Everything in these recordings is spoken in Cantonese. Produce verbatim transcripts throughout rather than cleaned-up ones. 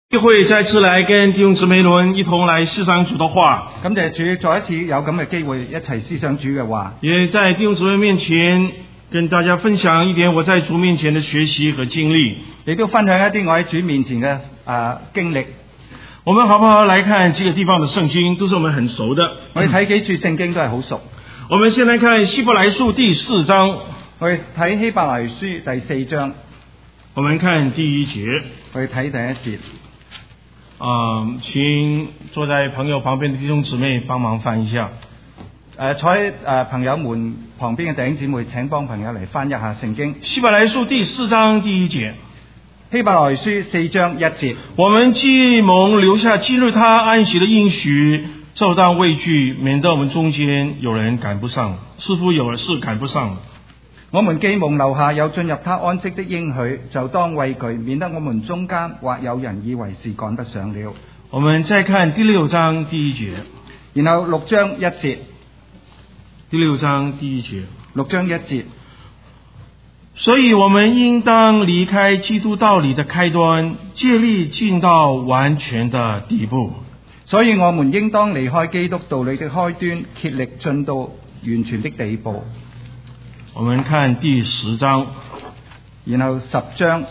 機會再次來跟弟兄姊妹們一同來思想主的話， 感謝主再一次有咁嘅機會一齊思想主嘅話， 也在弟兄姊妹面前跟大家分享一點我在主面前的學習和經歷， 亦都分享一啲我喺主面前嘅啊經歷。 我們好不好來看幾個地方的聖經，都是我們很熟的。 我哋睇幾處聖經都係好熟。 我們先來看希伯來書第四章， 我哋睇希伯來書第四章， 我們看第一節。 我哋睇第一節。 啊、呃，請坐在朋友旁邊的弟兄姊妹幫忙翻一下。誒、 呃，坐喺誒、呃、朋友們旁邊嘅弟兄姊妹，請幫朋友嚟翻一下聖經。 希伯來書第四章第一節。 希伯來書四章一節。 我們既蒙留下進入他安息的應許，就當畏懼，免得我們中間有人趕不上，似乎有是趕不上。 我們既蒙留下有進入他安息的應許，就當畏懼，免得我們中間或有人以為是趕不上了。 我們再看第六章第一節， 然後六章一節。 第六章第一節， 六章一節。 所以我們應當離開基督道理的開端，竭力進到完全的地步。 所以我們應當離開基督道理的開端，竭力進到完全的地步。 我們看第十章， 然後十章，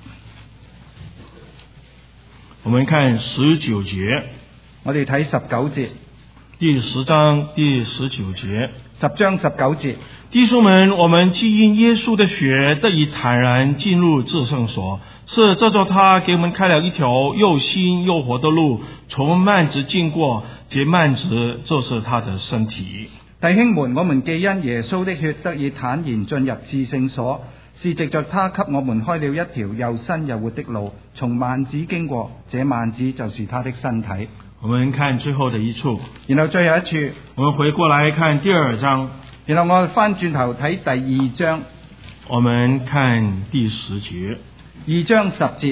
我們看十九節， 我哋睇十九節。 第十章第十九節， 十章十九節。 弟兄們，我們既因耶穌的血得以坦然進入至聖所，是照着他給我們開了一條又新又活的路，從幔子經過，這幔子就是他的身體。 弟兄們，我們既因耶穌的血得以坦然進入至聖所，是藉着他給我們開了一條又新又活的路，從幔子經過，這幔子就是他的身體。 我們看最後的一處， 然後最後一處， 我們回過來看第二章， 然後我翻轉頭睇第二章， 我們看第十節， 二章十節。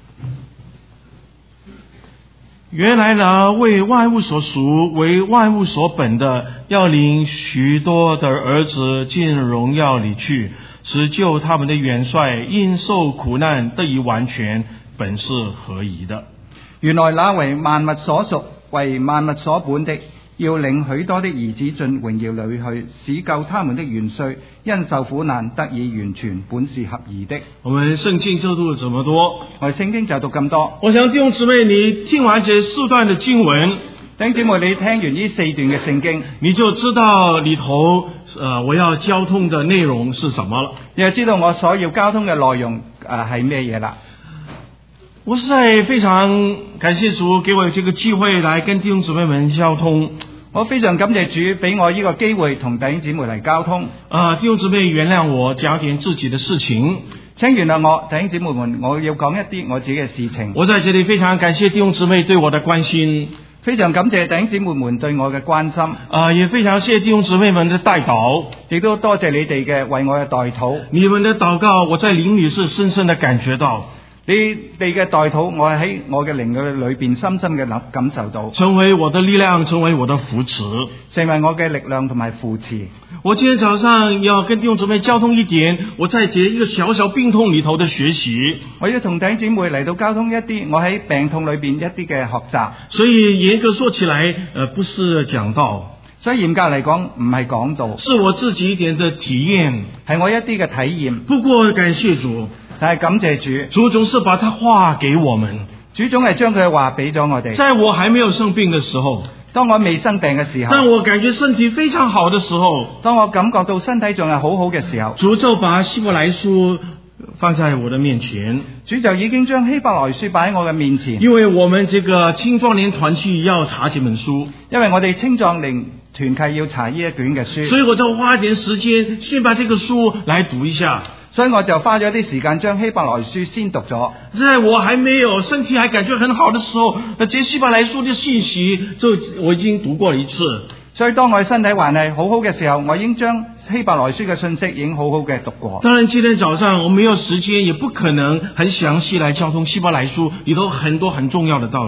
原來呢，為萬物所屬，為萬物所本的，要領許多的兒子進榮耀裡去，使救他們的元帥因受苦難得以完全，本是合宜的。 原來那為萬物所屬，為萬物所本的，要領許多的兒子進榮耀裡去，使救他們的元帥因受苦難得以完全，本是合宜的。 我們聖經就讀這麼多， 我哋聖經就讀咁多。 我想弟兄姊妹，你聽完這四段的經文， 弟兄姊妹，你聽完呢四段嘅聖經， 你就知道裏頭，呃，我要交通的內容是什麼了。 你就知道我所要交通嘅內容誒係咩嘢啦。 我實在非常感謝主給我這個機會來跟弟兄姊妹們交通。 我非常感謝主俾我呢個機會同弟兄姊妹嚟交通。 啊，弟兄姊妹原諒我講點自己的事情， 請原諒我，弟兄姊妹們，我要講一啲我自己嘅事情。 我在這裏非常感謝弟兄姊妹對我的關心， 非常感謝弟兄姊妹們對我嘅關心。 啊，也非常謝弟兄姊妹們的代禱， 亦都多謝你哋嘅為我嘅代禱。 你們的禱告，我在靈裏是深深的感覺到。 你哋嘅代禱，我喺我嘅靈嘅裏邊深深嘅感受到， 成為我的力量，成為我的扶持， 成為我嘅力量同埋扶持。 我今天早上要跟弟兄姊妹交通一點，我在這一個小小病痛裏頭的學習。 我要同弟兄姊妹嚟到交通一啲我喺病痛裏邊一啲嘅學習。 所以嚴格說起來，呃，不是講道， 所以嚴格嚟講唔係講道， 是我自己一點的體驗， 係我一啲嘅體驗。 不過感謝主。 但係感謝主， 主總是把他話給我們， 主總係將佢嘅話俾咗我哋。 在我還沒有生病的時候， 當我未生病嘅時候， 當我感覺身體非常好的時候， 當我感覺到身體仲係好好嘅時候， 主就把希伯來書放在我的面前， 主就已經將希伯來書擺喺我嘅面前。 因為我們這個青壯年團契要查這本書， 因為我哋青壯年團契要查呢一卷嘅書， 所以我就花一點時間先把這個書來讀一下。 所以我就花咗啲時間將希伯來書先讀咗。 在我還沒有身體還感覺很好的時候，這希伯來書的信息就我已經讀過一次。 所以當我身體還係好好嘅時候，我已經將希伯來書嘅信息已經好好嘅讀過。 當然今天早上我沒有時間，也不可能很詳細來交通希伯來書裏頭很多很重要的道理。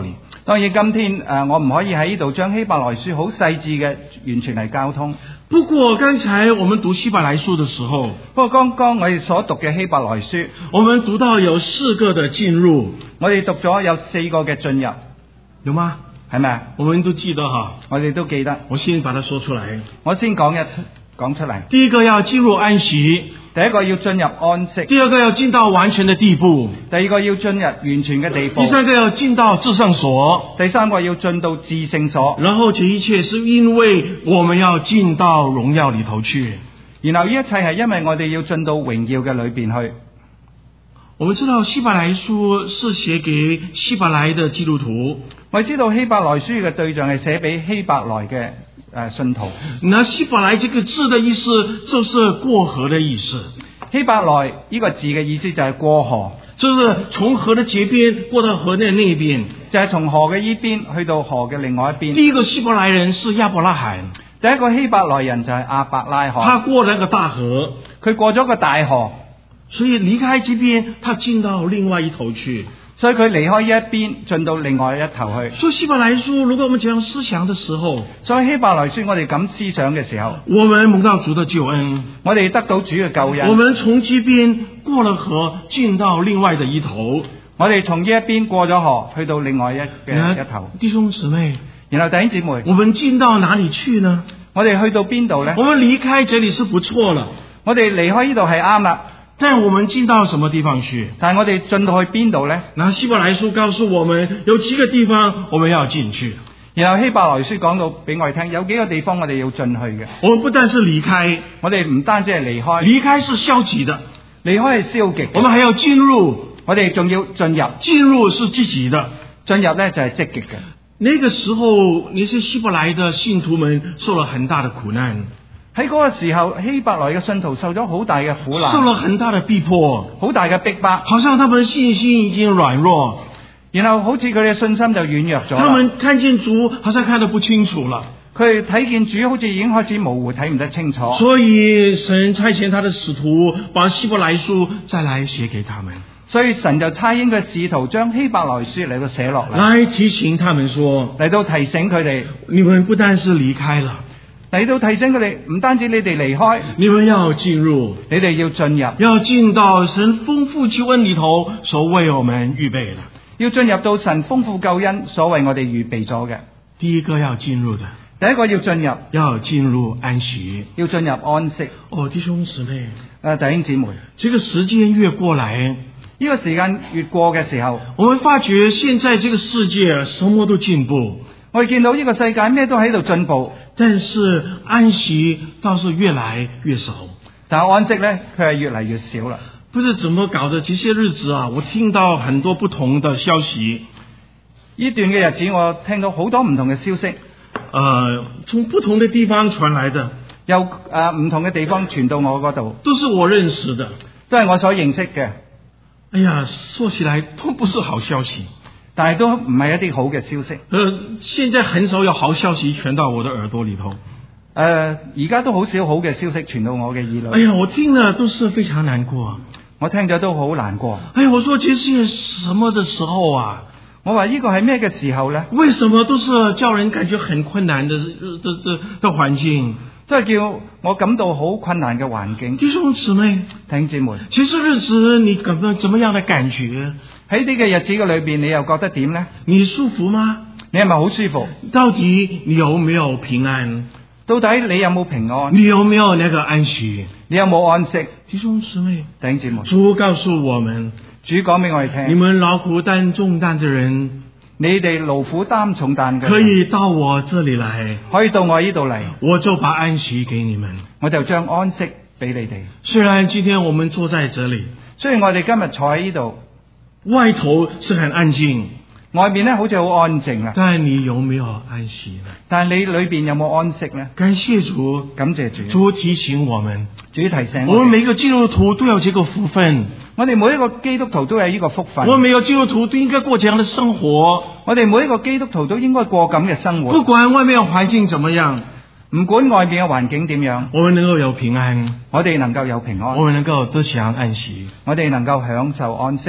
當然今天誒、呃、我唔可以喺呢度將希伯來書好細緻嘅完全嚟交通。 不過剛才我們讀希伯來書的時候， 不過剛剛我哋所讀嘅希伯來書， 我們讀到有四個的進入， 我哋讀咗有四個嘅進入， 有嗎？ 係咪啊？ 我們都記得哈， 我哋都記得。 我先把它說出來。 我先講一講出嚟。 第一個要進入安息， 第一個要進入安息， 第二個要進到完全的地步， 第二個要進入完全嘅地步， 第三個要進到至聖所， 第三個要進到至聖所。 然後這一切是因為我們要進到榮耀裏頭去。 然後呢一切係因為我哋要進到榮耀嘅裏邊去。 我們知道希伯來書是寫給希伯來的基督徒， 我知道希伯來書嘅對象係寫俾希伯來嘅誒信徒。 那希伯來這個字的意思就是過河的意思。 希伯來呢個字嘅意思就係過河， 就是從河的這邊過到河的那邊， 就係從河嘅呢邊去到河嘅另外一邊。 第一個希伯來人是亞伯拉罕， 第一個希伯來人就係亞伯拉罕， 他過了個大河， 佢過咗個大河， 所以離開這邊，他進到另外一頭去。 所以佢離開一邊進到另外一頭去。 所以希伯來書如果我們這樣思想的時候， 所以希伯來書我哋咁思想嘅時候， 我們蒙到主的救恩， 我哋得到主嘅救恩， 我們從這邊過了河進到另外的一頭， 我哋從呢一邊過咗河去到另外一嘅一頭。 弟兄姊妹， 然後弟兄姊妹， 我們進到哪裏去呢？ 我哋去到邊度呢？ 我們離開這裏是不錯了， 我哋離開呢度係啱啦。 但我們進到什麼地方去？ 但係我哋進到去邊度呢？ 那希伯來書告訴我們有幾個地方我們要進去。 然後希伯來書講到俾我哋聽，有幾個地方我哋要進去嘅。 我們不但是離開， 我哋唔單止係離開， 離開是消極的， 離開係消極。 我們還要進入， 我哋仲要進入， 進入是積極的， 進入呢就係積極嘅。 那個時候，那些希伯來的信徒們受了很大的苦難。 喺嗰個時候，希伯來嘅信徒受咗好大嘅苦難， 受了很大的逼迫， 好大嘅逼迫， 好像他們的信心已經軟弱， 然後好似佢哋嘅信心就軟弱咗。 他們看見主，好像看得不清楚了。 佢哋睇見主，好似已經開始模糊，睇唔得清楚。 所以神差遣他的使徒，把希伯來書再來寫給他們。 所以神就差遣佢使徒將希伯來書嚟到寫落嚟， 來提醒他們說， 嚟到提醒佢哋， 你們不但是離開了。 嚟到提醒佢哋，唔單止你哋離開， 你們要進入， 你哋要進入， 要進到神豐富救恩裏頭所為我們預備的， 要進入到神豐富救恩所為我哋預備咗嘅。 第一個要進入的， 第一個要進入， 要進入安息， 要進入安息。 哦，弟兄姊妹， 誒，弟兄姊妹， 這個時間越過來， 呢個時間越過嘅時候， 我們發覺現在這個世界什麼都進步。 我哋見到呢個世界咩都喺度進步， 但是安息倒是越來越少。 但係安息呢，佢係越嚟越少啦。 不是怎麼搞的？這些日子啊，我聽到很多不同的消息。 呢段嘅日子，我聽到好多唔同嘅消息， 呃，從不同的地方傳來的， 由誒唔同嘅地方傳到我嗰度， 都是我認識的， 都係我所認識嘅。 哎呀，說起來都不是好消息。 但係都唔係一啲好嘅消息。 呃，現在很少有好消息傳到我的耳朵裏頭。 誒、呃，而家都好少好嘅消息傳到我嘅耳裏。 哎呀，我聽了都是非常難過。 我聽咗都好難過。 哎呀，我說這是什麼的時候啊？ 我話呢個係咩嘅時候呢？ 為什麼都是叫人感覺很困難的的的的環境？ 都係叫我感到好困難嘅環境。 弟兄姊妹， 弟兄姊妹， 其實日子你怎麼怎麼樣的感覺？ 喺呢個日子嘅裏邊，你又覺得點呢？ 你舒服嗎？ 你係咪好舒服？ 到底你有沒有平安？ 到底你有冇平安？ 你有沒有那個安息？ 你有冇安息？ 弟兄姊妹， 弟兄姊妹， 主告訴我們， 主講俾我哋聽， 你們勞苦擔重擔的人， 你哋勞苦擔重擔嘅， 可以到我這裏來， 可以到我呢度嚟， 我就把安息給你們， 我就將安息俾你哋。 雖然今天我們坐在這裏， 雖然我哋今日坐喺呢度， 外頭是很安靜， 外面咧好似好安靜啊， 但你有沒有安息呢？ 但係你裏邊有冇安息呢？ 感謝主， 感謝主， 主提醒我們， 主提醒我們每個基督徒都有這個福分， 我哋每一個基督徒都有呢個福分， 我們每個基督徒都應該過這樣的生活， 我哋每一個基督徒都應該過咁嘅生活， 不管外面環境怎麼樣， 唔管外面嘅環境點樣， 我們能夠有平安， 我哋能夠有平安， 我們能夠得享安息， 我哋能夠享受安息。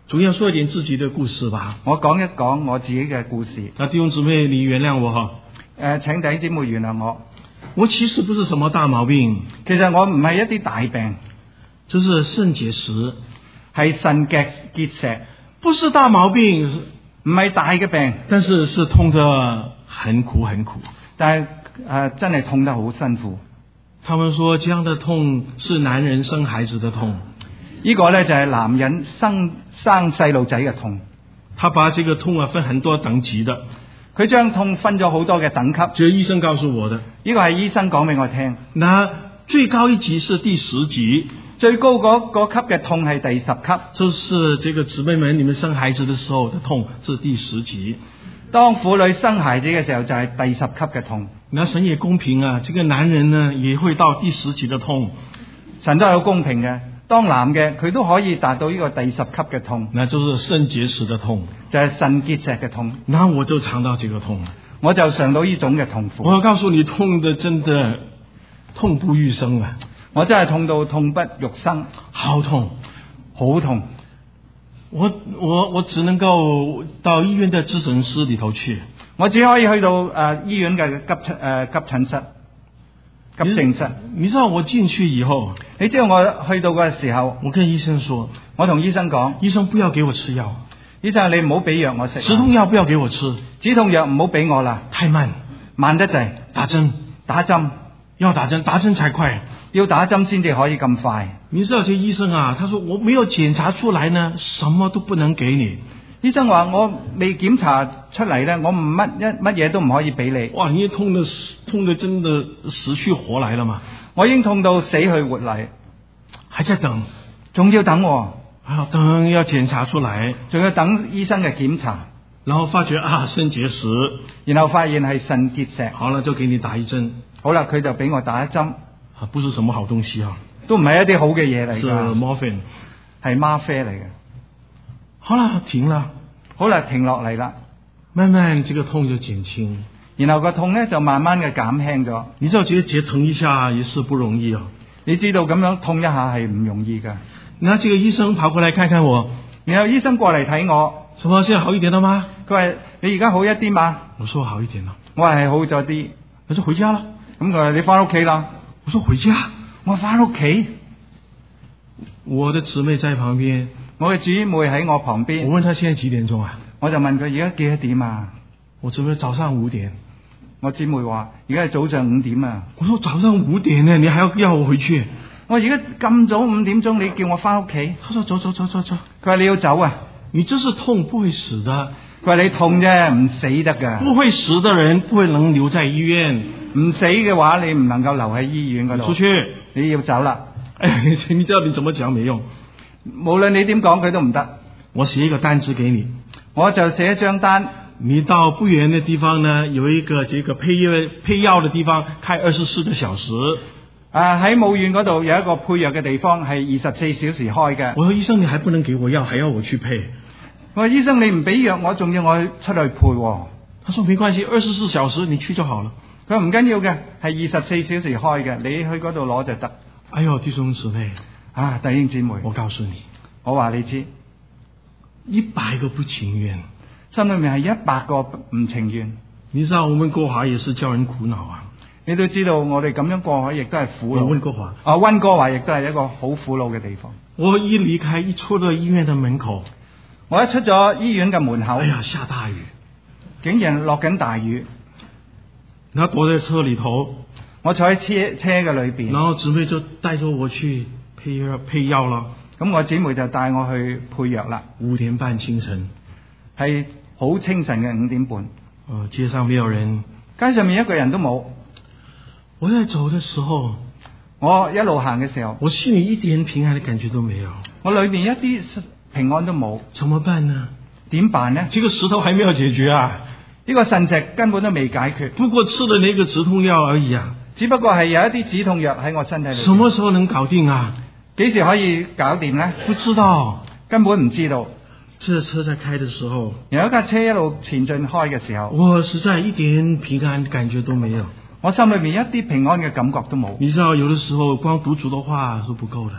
总要说一點自己的故事吧。 我講一講我自己嘅故事。 那弟兄姊妹，你原諒我哈。 誒，請弟兄姊妹原諒我。 我其實不是什麼大毛病， 其實我唔係一啲大病， 這是腎結石， 係腎結結石， 不是大毛病， 唔係大嘅病， 但是是痛得很苦很苦。 但係誒、呃、真係痛得好辛苦。 他們說這樣的痛是男人生孩子的痛， 呢個呢就係男人生生細路仔嘅痛。 他把這個痛啊分很多等級的， 佢將痛分咗好多嘅等級。 這醫生告訴我的， 呢個係醫生講俾我聽。 那最高一級是第十級， 最高嗰嗰級嘅痛係第十級。 就是這個姊妹們，你們生孩子的時候的痛是第十級。 當婦女生孩子嘅時候就係第十級嘅痛。 那神也公平啊，這個男人呢也會到第十級的痛。 神都係好公平嘅，當男嘅佢都可以達到呢個第十級嘅痛。 那就是腎結石的痛， 就係腎結石嘅痛。 那我就嘗到這個痛， 我就嘗到呢種嘅痛苦。 我要告訴你，痛的真的痛不欲生啊！ 我真係痛到痛不欲生， 好痛， 好痛。 我我我只能夠到醫院的急診室裏頭去， 我只可以去到誒、呃、醫院嘅急診誒、呃、急診室、急症室。 你，你知道我進去以後， 你知道我去到嘅時候， 我跟醫生說， 我同醫生講， 醫生不要給我吃藥， 醫生你唔好俾藥我食， 止痛藥不要給我吃， 止痛藥唔好俾我啦， 太慢， 慢得滯， 打針， 打針， 要打針，打針才快。 要打針先至可以咁快。 你知道這醫生啊，他說我沒有檢查出來呢，什麼都不能給你。 醫生話我未檢查出嚟呢，我唔乜一乜嘢都唔可以俾你。 哇，你痛得痛得真的死去活來了嘛？ 我已經痛到死去活嚟， 還在等， 仲要等、哦， 啊，等要檢查出來， 仲要等醫生嘅檢查， 然後發覺啊腎結石， 然後發現係腎結石。 好了，就給你打一針。 好啦，佢就俾我打一針。 啊，不是什麼好東西啊， 都唔係一啲好嘅嘢嚟㗎， 是 morphine， 係嗎啡嚟嘅。 好啦，停啦， 好啦，停落嚟啦， 慢慢這個痛就減輕， 然後個痛咧就慢慢嘅減輕咗。 你知道這個折騰一下也是不容易啊， 你知道咁樣痛一下係唔容易㗎。 那這個醫生跑過來看看我， 然後醫生過嚟睇我， 什麼現在好一點了嗎？ 佢話你而家好一啲嘛？ 我說好一點了， 我話係好咗啲。 他說回家啦， 咁佢話你翻屋企啦。 我說回家， 我翻屋企。 我的姊妹在旁邊， 我嘅姊妹喺我旁邊。 我問他現在幾點鐘啊？ 我就問佢而家幾多點啊？ 我姊妹早上五點。 我姊妹話而家係早上五點啊。 我說早上五點呢，你還要要我回去？ 我而家咁早五點鐘，你叫我翻屋企？ 他說走走走走走。 佢話你要走啊？ 你這是痛不會死的。 佢話你痛啫，唔死得㗎。 不會死的人不會能留在醫院。 唔死嘅話，你唔能夠留喺醫院嗰度。 出去， 你要走啦。 你知道你怎麼講沒用， 無論你點講佢都唔得。 我寫一個單子給你， 我就寫一張單。 你到不遠的地方呢，有一個這個配藥配藥的地方，開二十四個小時。 啊，喺冇遠嗰度有一個配藥嘅地方，係二十四小時開嘅。 我說醫生，你還不能給我藥，還要我去配。 我話醫生，你唔俾藥我，仲要我出去配喎。 他說沒關係，二十四小時你去就好了。 佢話唔緊要嘅，係二十四小時開嘅，你去嗰度攞就得。 哎呦，弟兄姊妹啊，弟兄姊妹， 我告訴你， 我話你知， 一百個不情願， 心裏面係一百個唔情願。 你知道我們過海也是叫人苦惱啊。 你都知道我哋咁樣過海亦都係苦惱。 溫哥華啊，溫哥華亦都係一個好苦惱嘅地方。 我一離開，一出到醫院的門口， 我一出咗醫院嘅門口， 哎呀，下大雨， 竟然落緊大雨。 然後躲在車裏頭， 我坐喺車車嘅裏邊， 然後姊妹就帶着我去配藥配藥啦。 咁我姊妹就帶我去配藥啦。 五點半清晨， 係好清晨嘅五點半。 呃，街上沒有人， 街上面一個人都冇。 我在走的時候， 我一路行嘅時候， 我心裏一點平安的感覺都沒有。 我裏面一啲平安都冇。 怎麼辦呢？ 點辦呢？ 這個石頭還沒有解決啊！ 呢個腎石根本都未解決， 不過吃的那個止痛藥而已啊。 只不過係有一啲止痛藥喺我身體裏。 什麼時候能搞定啊？ 幾時可以搞掂呢？ 不知道， 根本唔知道。 這車在開的時候， 有一架車一路前進開嘅時候， 我實在一點平安感覺都沒有。 我心裏面一啲平安嘅感覺都冇。 你知道，有的時候光讀主的話是不夠的。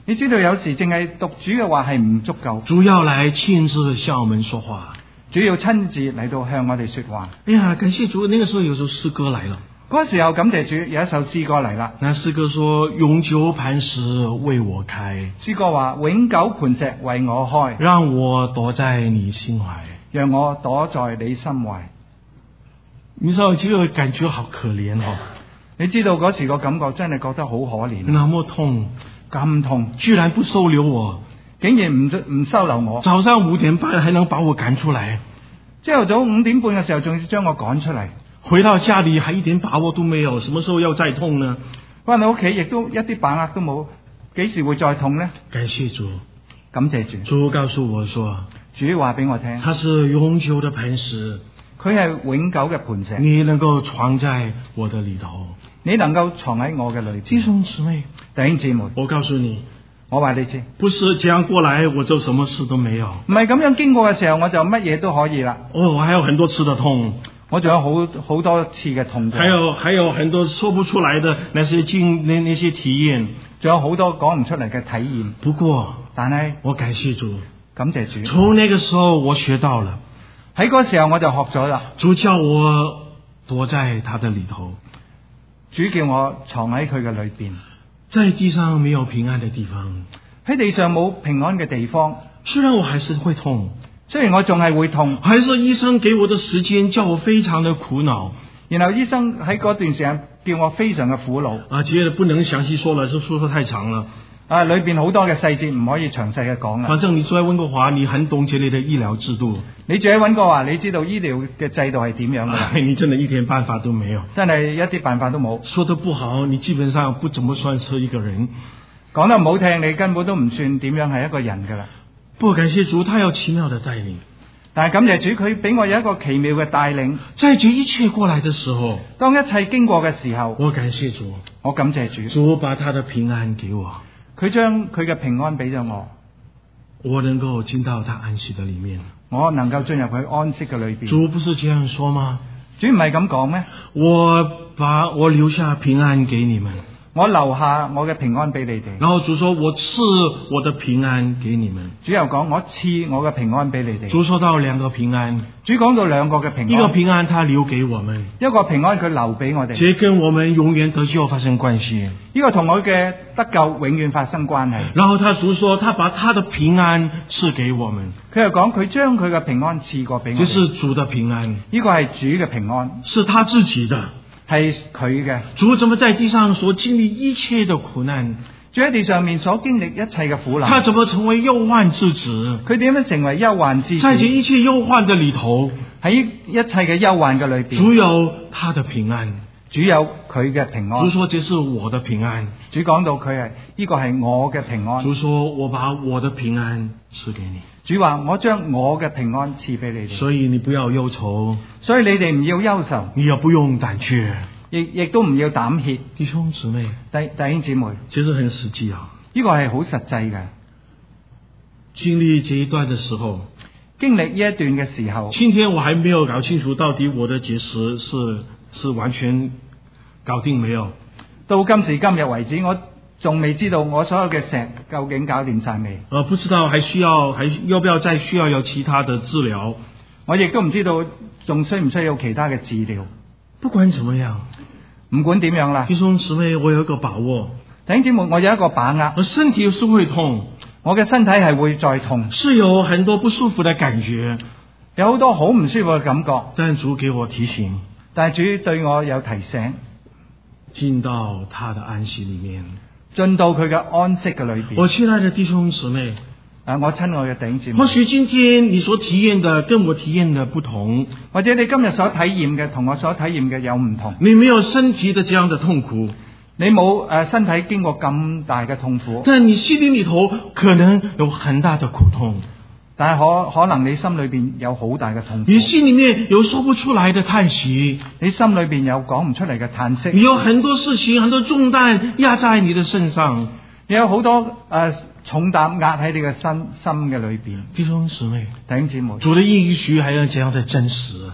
你知道有時淨係讀主嘅話係唔足夠， 主要來親自向我們說話。 主要親自嚟到向我哋說話。 哎呀，感謝主！那個時候有首詩歌來了， 嗰時候感謝主，有一首詩歌嚟啦。 那詩歌說：永久磐石為我開， 詩歌話永久磐石為我開， 讓我躲在你心懷， 讓我躲在你心懷。 你知道這個感覺好可憐哦。 你知道嗰時個感覺真係覺得好可憐， 那麼痛， 咁痛， 居然不收留我， 竟然唔唔收留我。 早上五點半還能把我趕出來， 朝頭早五點半嘅時候仲要將我趕出嚟， 回到家裏還一點把握都沒有，什麼時候要再痛呢？ 翻到屋企亦都一啲把握都冇，幾時會再痛呢？ 感謝主， 感謝主。 主告訴我說， 主話俾我聽， 它是永久的磐石， 佢係永久嘅磐石， 你能夠藏在我的裏頭， 你能夠藏喺我嘅裏邊。 弟兄姊妹， 弟兄姊妹， 我告訴你， 我話你知， 不是這樣過來我就什麼事都沒有， 唔係咁樣經過嘅時候我就乜嘢都可以啦。 哦，我還有很多次的痛， 我仲有好好多次嘅痛苦， 還有還有很多說不出來的那些經那那些體驗， 仲有好多講唔出嚟嘅體驗。 不過， 但係我感謝主， 感謝主， 從那個時候我學到了， 喺嗰時候我就學咗啦。 主叫我躲在他的裏頭， 主叫我藏喺佢嘅裏邊， 在地上沒有平安的地方， 喺地上冇平安嘅地方。 雖然我還是會痛， 雖然我仲係會痛， 還是醫生給我的時間叫我非常的苦惱， 然後醫生喺嗰段時間叫我非常嘅苦惱。 啊，接着不能詳細說了，是說說太長了。 啊，裏邊好多嘅細節唔可以詳細嘅講啦。 反正你住喺溫哥華，你很懂這類的醫療制度。 你住喺溫哥華，你知道醫療嘅制度係點樣嘅、 哎？你真的一點辦法都沒有， 真係一啲辦法都冇。 說得不好，你基本上不怎麼算是一個人。 講得唔好聽，你根本都唔算點樣係一個人噶啦。 不過感謝主，他有奇妙的帶領。 但係感謝主，佢俾我有一個奇妙嘅帶領。 在這一切過來的時候， 當一切經過嘅時候， 我感謝主， 我感謝主， 主把他的平安給我， 佢將佢嘅平安俾咗我， 我能夠進到他安息的裏面， 我能夠進入佢安息嘅裏邊。 主不是這樣說嗎？ 主唔係咁講咩？ 我把我留下平安給你們， 我留下我嘅平安俾你哋。 然後主說我賜我的平安給你們。 主又講我賜我嘅平安俾你哋。 主說到兩個平安， 主講到兩個嘅平安， 一個平安他留給我們， 一個平安佢留俾我哋， 這跟我們永遠得救發生關係。 呢個同我嘅得救永遠發生關係。 然後他主說他把他的平安賜給我們， 佢又講佢將佢嘅平安賜過俾我哋。 這是主的平安， 呢個係主嘅平安， 是他自己的。 係佢嘅。 主怎麼在地上所經歷一切的苦難？ 主喺地上面所經歷一切嘅苦難。 他怎麼成為憂患之子？ 佢點樣成為憂患之子？ 在這一切憂患的裏頭， 喺一切嘅憂患嘅裏邊， 主有他的平安， 主有佢嘅平安。 主說這是我的平安。 主講到佢係呢個係我嘅平安。 主說我把我的平安賜給你。 主話我將我嘅平安賜俾你哋。 所以你不要憂愁， 所以你哋唔要憂愁， 你也不用膽怯， 亦亦都唔要膽怯。 弟兄姊妹， 弟弟兄姊妹， 其實很實際啊。 呢個係好實際嘅。 經歷這一段的時候， 經歷呢一段嘅時候， 今天我還沒有搞清楚到底我的結石是是完全搞定沒有。 到今時今日為止，我仲未知道我所有嘅石究竟搞掂晒未。 呃，不知道還需要還要不要再需要有其他的治療。 我亦都唔知道仲需唔需要其他嘅治療。 不管怎麼樣， 唔管點樣啦， 弟兄姊妹，我有一個把握。 弟兄姊妹，我有一個把握。 我身體是會痛， 我嘅身體係會再痛， 是有很多不舒服的感覺， 有好多好唔舒服嘅感覺。 但主給我提醒， 但係主對我有提醒， 進到他的安息裏面， 進到佢嘅安息嘅裏邊。 我親愛的弟兄姊妹， 啊，我親愛嘅弟兄姊妹， 或許今天你所體驗的跟我體驗的不同， 或者你今日所體驗嘅同我所體驗嘅有唔同。 你沒有身體的這樣的痛苦， 你冇誒身體經過咁大嘅痛苦， 但你心靈裏頭可能有很大的苦痛， 但係可可能你心裏邊有好大嘅痛苦， 你心裏面有說不出來的嘆息， 你心裏邊有講唔出嚟嘅嘆息， 你有很多事情很多重擔壓在你的身上， 你有好多誒、呃、重擔壓喺你嘅心心嘅裏邊。 弟兄姊妹， 弟兄姊妹， 主的應許還有這樣的真實，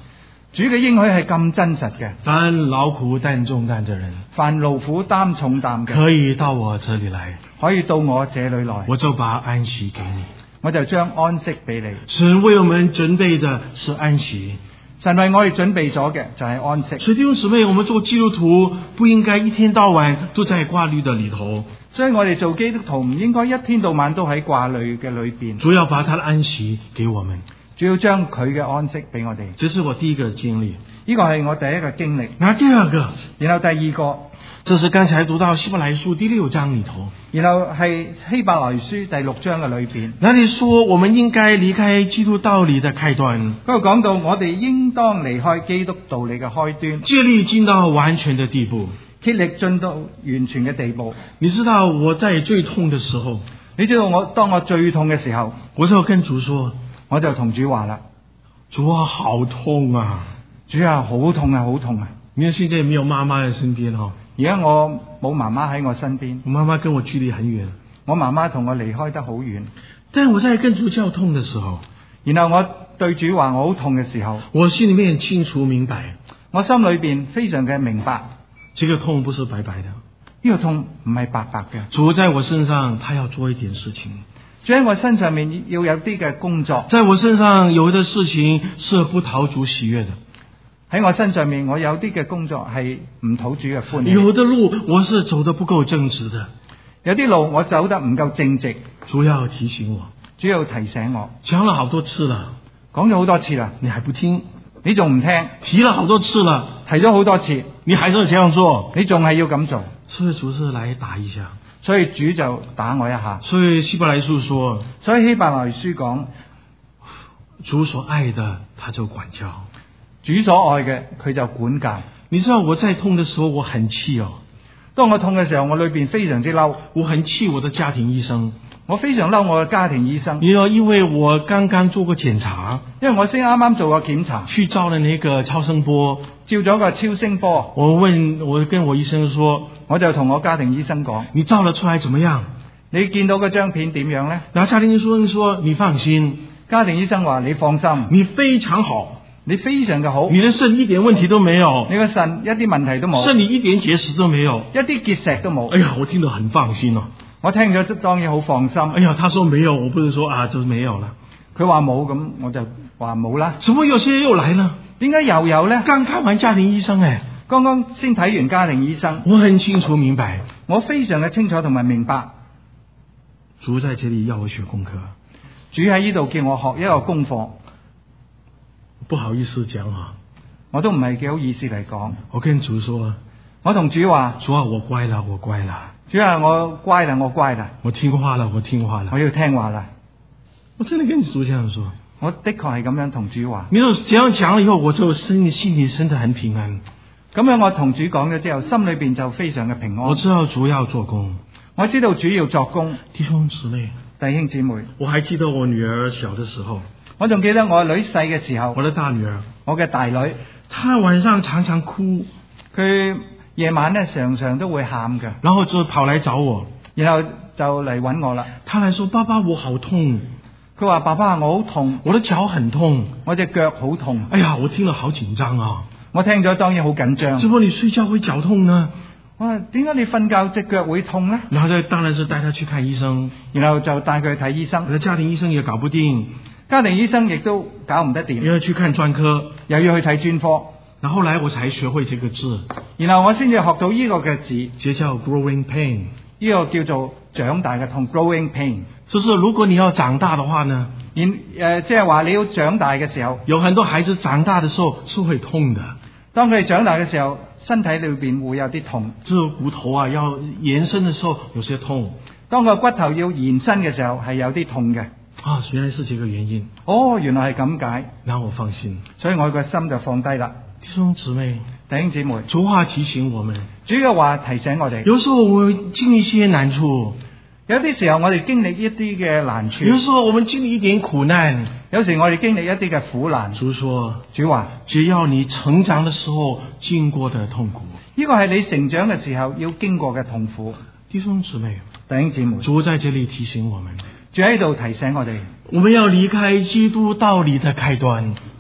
主嘅應許係咁真實嘅。 凡勞苦擔重擔的人， 凡勞苦擔重擔嘅， 可以到我這裏來， 可以到我這裏來， 我就把安息給你。 我就將安息俾你。 神為我們準備的是安息， 神為我哋準備咗嘅就係安息。 所以弟兄姊妹，我們做基督徒不應該一天到晚都在掛慮的裏頭。 所以我哋做基督徒唔應該一天到晚都喺掛慮嘅裏邊。 主要把他的安息給我們， 主要將佢嘅安息俾我哋。 這是我第一個經歷。 呢個係我第一個經歷。 那第二個， 然後第二個， 這是剛才讀到希伯來書第六章裏頭， 然後係希伯來書第六章嘅裏邊， 那裡說我們應該離開基督道理的開端， 嗰度講到我哋應當離開基督道理嘅開端， 竭力進到完全的地步。 竭力進到完全嘅地步。 你知道我在最痛的時候， 你知道我當我最痛嘅時候， 我就跟主說， 我就同主話啦， 主啊，好痛啊！ 主啊，好痛啊，好痛啊！ 因為現在沒有媽媽在身邊哈， 而家我冇媽媽喺我身邊， 我媽媽跟我距離很遠， 我媽媽同我離開得好遠。 但我在跟主叫痛的時候， 然後我對主話我好痛嘅時候， 我心裏面清楚明白， 我心裏邊非常嘅明白， 這個痛不是白白的， 呢個痛唔係白白嘅。 主在我身上，他要做一點事情。 主喺我身上面要有啲嘅工作， 在我身上有的事情是不討主喜悅的。 喺我身上面，我有啲嘅工作係唔討主嘅歡喜。 有的路我是走得不夠正直的， 有啲路我走得唔夠正直。 主要提醒我， 主要提醒我， 講了好多次了， 講咗好多次啦， 你還不聽， 你仲唔聽？ 提了好多次了， 提咗好多次， 你還是這樣做， 你仲係要咁做。 所以主是來打一下， 所以主就打我一下。 所以希伯來書說， 所以希伯來書講， 主所愛的他就管教， 主所愛嘅佢就管教。 你知道我在痛的時候我很氣哦， 當我痛嘅時候，我裏邊非常之嬲， 我很氣我的家庭醫生， 我非常嬲我嘅家庭醫生。 你要因為我剛剛做過檢查， 因為我先啱啱做過檢查， 去照了那個超聲波， 照咗個超聲波。 我問我跟我醫生說， 我就同我家庭醫生講， 你照了出來怎麼樣？ 你見到嗰張片點樣呢？ 然後家庭醫生說，你放心。 家庭醫生話你放心， 你非常好， 你非常嘅好， 你的腎一點問題都沒有， 你個腎一啲問題都冇， 腎裏一點結石都沒有， 一啲結石都冇。 哎呀，我聽得很放心哦。 我聽咗當然好放心。 哎呀，他說沒有，我不是說啊，就沒有了。 佢話冇，咁我就話冇啦。 怎麼有些又來了？ 點解又有呢？ 剛看完家庭醫生誒， 剛剛先睇完家庭醫生。 我很清楚明白， 我非常嘅清楚同埋明白。 主在這裏要我學功課， 主喺呢度叫我學一個功課。 不好意思講啊， 我都唔係幾好意思嚟講。 我跟主說， 我同主話， 主啊，我乖啦，我乖啦。 主啊，我乖啦，我乖啦。 我聽話啦，我聽話啦。 我要聽話啦。 我真的跟主這樣說。 我的確係咁樣同主話。 你說這樣講了以後，我就心心裏真的很平安。 咁樣我同主講咗之後，心裏邊就非常嘅平安。 我知道主要做工， 我知道主要作工。 弟兄姊妹， 弟兄姊妹， 我還記得我女兒小的時候， 我仲記得我女細嘅時候， 我的大女兒， 我嘅大女， 她晚上常常哭， 佢夜晚咧常常都會喊嘅， 然後就跑來找我， 然後就嚟揾我啦。 她來說：爸爸，我好痛。 佢話：爸爸，我好痛， 我的腳很痛， 我隻腳好痛。 哎呀，我聽了好緊張啊！ 我聽咗當然好緊張。 怎麼你睡覺會腳痛呢？ 我話：點解你瞓覺隻腳會痛呢？ 然後就當然是帶她去看醫生， 然後就帶佢去睇醫生。 我的家庭醫生也搞不定， 家庭醫生亦都搞唔得掂， 又要去看專科， 又要去睇專科。 然後後來我才學會這個字， 然後我先至學到呢個嘅字， 這叫 growing pain， 呢個叫做長大嘅痛 growing pain。 就是如果你要長大的話呢， 然誒即係話你要長大嘅時候， 有很多孩子長大的時候是會痛的。 當佢哋長大嘅時候，身體裏邊會有啲痛。 這個骨頭啊要延伸的時候有些痛， 當個骨頭要延伸嘅時候係有啲痛嘅。 啊，原來是這個原因。 哦，原來係咁解。 然後我放心， 所以我個心就放低啦。 弟兄姊妹， 弟兄姊妹， 主話提醒我們， 主嘅話提醒我哋。 有時候我們經歷一些難處， 有啲時候我哋經歷一啲嘅難處， 有時候我們經歷一點苦難， 有時我哋經歷一啲嘅苦難。 主說， 主話， 只要你成長的時候經過的痛苦， 呢個係你成長嘅時候要經過嘅痛苦。 弟兄姊妹， 弟兄姊妹， 主在這裏提醒我們， 主喺度提醒我哋， 我們要離開基督道理的開端，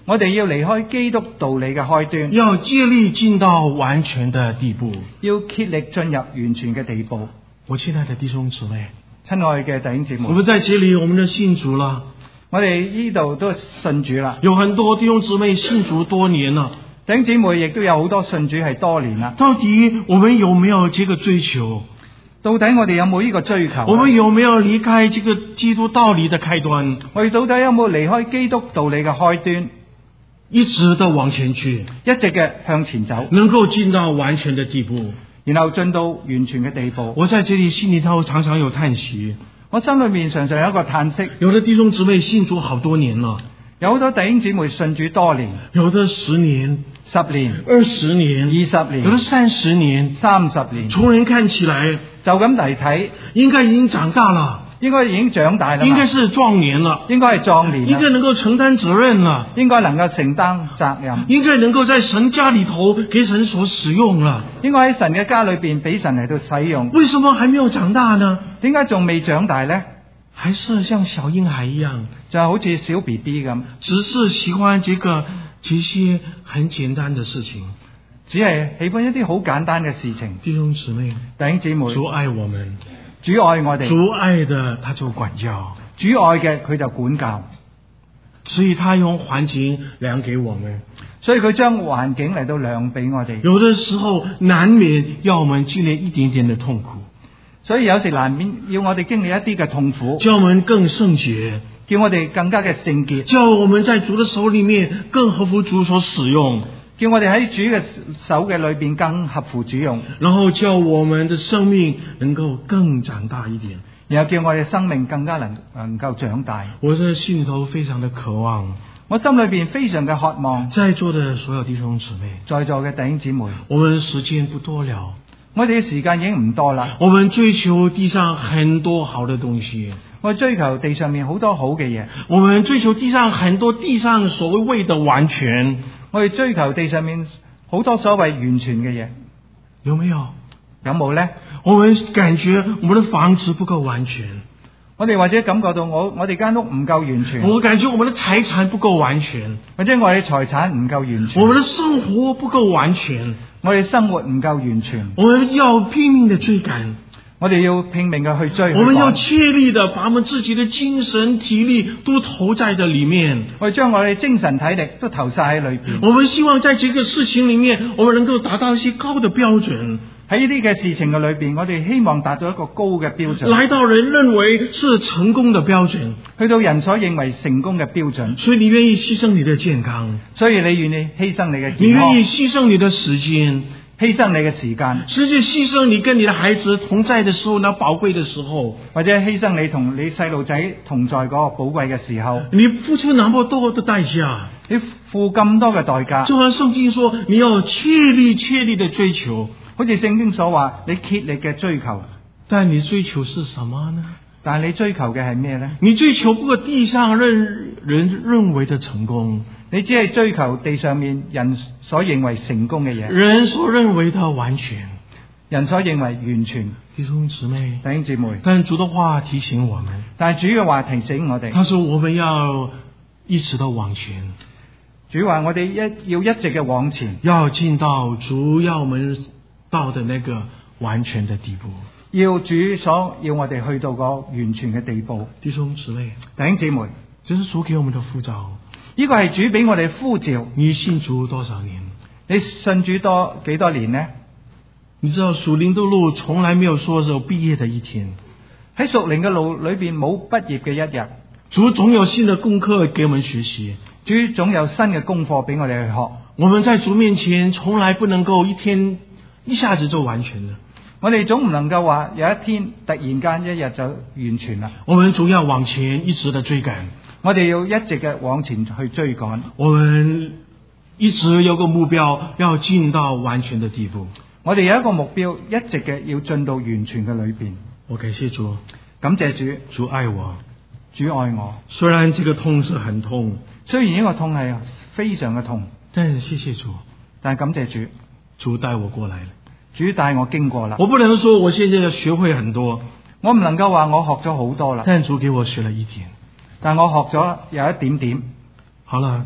我哋要離開基督道理嘅開端， 要竭力進到完全的地步。 要竭力進入完全嘅地步。 我親愛的弟兄姊妹， 親愛嘅弟兄姊妹， 我們在這裏，我們的信主了， 我哋呢度都信主啦。 有很多弟兄姊妹信主多年了， 弟兄姊妹亦都有好多信主係多年啦。 到底我們有沒有這個追求？ 到底我哋有冇呢個追求？ 我們有沒有離開這個基督道理的開端？ 我哋到底有冇離開基督道理嘅開端， 一直的往前去， 一直嘅向前走， 能夠進到完全的地步， 然後進到完全嘅地步？ 我在這裏心裏頭常常有嘆息， 我心裏面常常有一個嘆息。 有的弟兄姊妹信主好多年了， 有好多弟兄姊妹信主多年， 有的十年、 十年、 二十年、 二十年， 有的三十年、 三十年。 從人看起來， 就咁嚟睇， 應該已經長大了， 應該已經長大啦， 應該是壯年了， 應該係壯年， 應該能夠承擔責任了， 應該能夠承擔責任， 應該能夠在神家裏頭給神所使用了， 應該喺神嘅家裏邊俾神嚟到使用。 為什麼還沒有長大呢？ 點解仲未長大呢？ 還是像小嬰孩一樣， 就好似小 B B 咁， 只是喜歡這個這些很簡單的事情， 只係喜歡一啲好簡單嘅事情。 弟兄姊妹， 弟兄姊妹， 主愛我們， 主愛我哋， 主愛的他就管教， 主愛嘅佢就管教， 所以他用環境量給我們， 所以佢將環境嚟到量俾我哋。 有的時候難免要我們經歷一點點的痛苦， 所以有時難免要我哋經歷一啲嘅痛苦， 叫我們更聖潔， 叫我哋更加嘅聖潔， 叫我們在主的手裏面更合乎主所使用， 叫我哋喺主嘅手嘅裏邊更合乎主用， 然後叫我們的生命能夠更長大一點， 然後叫我哋生命更加能能夠長大。 我的心裏頭非常的渴望， 我心裏邊非常嘅渴望， 在座的所有弟兄姊妹， 在座嘅弟兄姊妹， 我們時間不多了， 我哋嘅時間已經唔多啦。 我們追求地上很多好的東西， 我哋追求地上面好多好嘅嘢， 我們追求地上很多地上所謂的完全， 我哋追求地上面好多所謂完全嘅嘢， 有沒有？ 有冇呢？ 我們感覺我們的房子不夠完全， 我哋或者感覺到我我哋間屋唔夠完全， 我感覺我們的財產不夠完全， 或者我哋財產唔夠完全， 我們的生活不夠完全， 我哋生活唔夠完全， 我們要拼命的追趕， 我哋要拼命嘅去追， 我們要切力的把我們自己的精神體力都投在這裏面， 我哋將我哋精神體力都投晒喺裏邊。 我們希望在這個事情裏面，我們能夠達到一些高的標準。 喺呢啲嘅事情嘅裏邊，我哋希望達到一個高嘅標準， 來到人認為是成功的標準， 去到人所認為成功嘅標準。 所以你願意犧牲你的健康， 所以你願意犧牲你嘅你健康， 願意犧牲你的時間， 犧牲你嘅時間， 甚至犧牲你跟你的孩子同在的時候，那寶貴的時候， 或者犧牲你同你細路仔同在嗰個寶貴嘅時候， 你付出那麼多的代價， 你付咁多嘅代價， 就好像聖經說，你要切力切力的追求， 好似聖經所話，你竭力嘅追求。 但你追求是什麼呢？ 但係你追求嘅係咩呢？ 你追求不過地上人人認為的成功， 你只係追求地上面人所認為成功嘅嘢， 人所認為的完全， 人所認為完全。 弟兄姊妹， 弟兄姊妹， 但主的話提醒我們， 但係主嘅話提醒我哋， 他說我們要一直的往前， 主話我哋一要一直嘅往前， 要進到主要我們到的那個完全的地步， 要主所要我哋去到個完全嘅地步。 弟兄姊妹， 弟兄姊妹， 這是主給我們的呼召。 呢個係主俾我哋呼召。 你信主多少年？ 你信主多幾多年呢？ 你知道屬靈的路從來沒有說是有畢業的一天， 喺屬靈嘅路裏邊冇畢業嘅一日， 主總有新的功課給我們學習， 主總有新嘅功課俾我哋去學。 我們在主面前從來不能夠一天一下子就完全了， 我哋總唔能夠話有一天突然間一日就完全啦。 我們總要往前一直的追趕， 我哋要一直嘅往前去追趕， 我們一直有個目標要進到完全的地步。 我哋有一個目標，一直嘅要進到完全嘅裏邊。 我感謝主， 感謝主， 主愛我， 主愛我。 雖然這個痛是很痛， 雖然呢個痛係非常嘅痛， 但是謝謝主， 但係感謝主， 主帶我過來了。 主帶我經過啦。 我不能說我現在學會很多， 我唔能夠話我學咗好多啦， 但主給我學了一點， 但我學咗有一點點。 好了，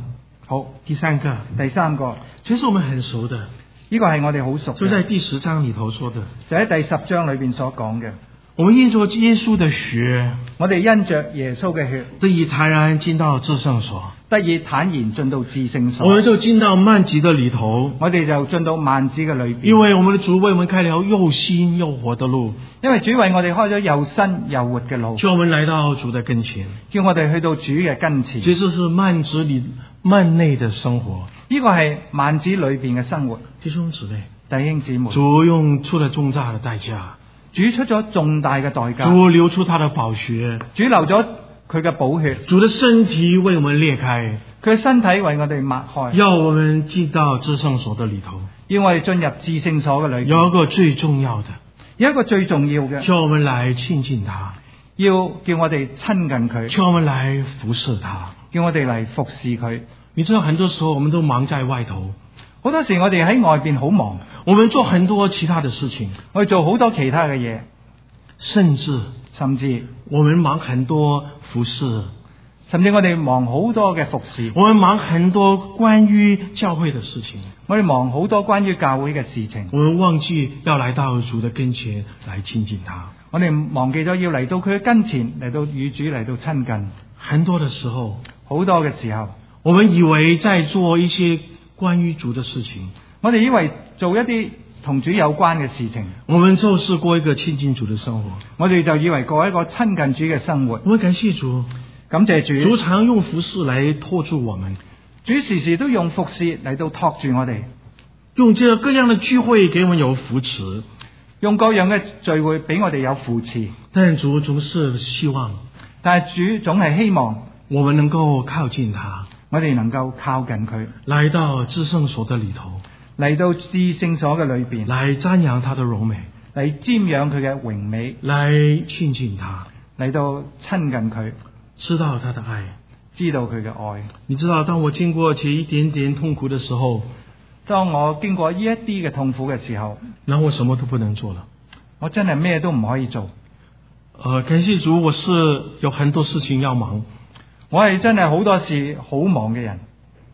好， 第三個， 第三個， 其實我們很熟的， 呢個係我哋好熟就在嘅， 第十章裏頭說的。 就喺第十章裏邊所講嘅。 我們因着耶穌的血， 我哋因着耶穌嘅血， 得以坦然進到至聖所， 得以坦然進到至聖所。 我們就進到幔子的裏頭， 我哋就進到幔子嘅裏邊。 因為我們的主為我們開了又新又活的路， 因為主為我哋開咗又新又活嘅路， 叫我們來到主的跟前。 叫我哋去到主嘅跟前。 這就是幔子裏幔內的生活。 呢個係幔子裏邊嘅生活。 弟兄姊妹， 弟兄姊妹， 主用出了重大的代價， 主出咗重大嘅代價， 主流出他的寶血， 主流咗佢嘅寶血， 主的身體為我們裂開， 佢嘅身體為我哋擘開， 要我們進到至聖所的裏頭。 要我哋進入至聖所嘅裏邊。 有一個最重要的， 有一個最重要嘅， 叫我們來親近他， 要叫我哋親近佢， 叫我們來服侍他。 叫我哋嚟服侍佢。 你知道很多時候我們都忙在外頭， 好多時我哋喺外邊好忙， 我們做很多其他的事情， 我哋做好多其他嘅嘢， 甚至甚至我們忙很多服侍， 甚至我哋忙好多嘅服侍， 我們忙很多關於教會的事情， 我哋忙好多關於教會嘅事情， 我們忘記要來到主的跟前來親近他。 我哋忘記咗要嚟到佢嘅跟前，嚟到與主嚟到親近。 很多的時候， 好多嘅時候， 我們以為在做一些關於主的事情， 我哋以為做一啲同主有關嘅事情， 我們就是過一個親近主的生活。 我哋就以為過一個親近主嘅生活。 我們感謝主， 感謝主， 主常用服事來托住我們， 主時時都用服侍嚟到托住我哋， 用這各樣的聚會給我們有扶持， 用各樣嘅聚會俾我哋有扶持。 但主總是希望， 但係主總係希望我們能夠靠近他， 我哋能夠靠近佢， 來到至聖所的裏頭， 嚟到至聖所嘅裏邊， 來瞻仰他的榮美， 嚟瞻仰佢嘅榮美， 來親近他， 嚟到親近佢， 知道他的愛， 知道佢嘅愛。 你知道，當我經過這一點點痛苦的時候， 當我經過呢一啲嘅痛苦嘅時候， 那我什麼都不能做了， 我真係咩都唔可以做。 呃，感謝主，我是有很多事情要忙， 我係真係好多事好忙嘅人，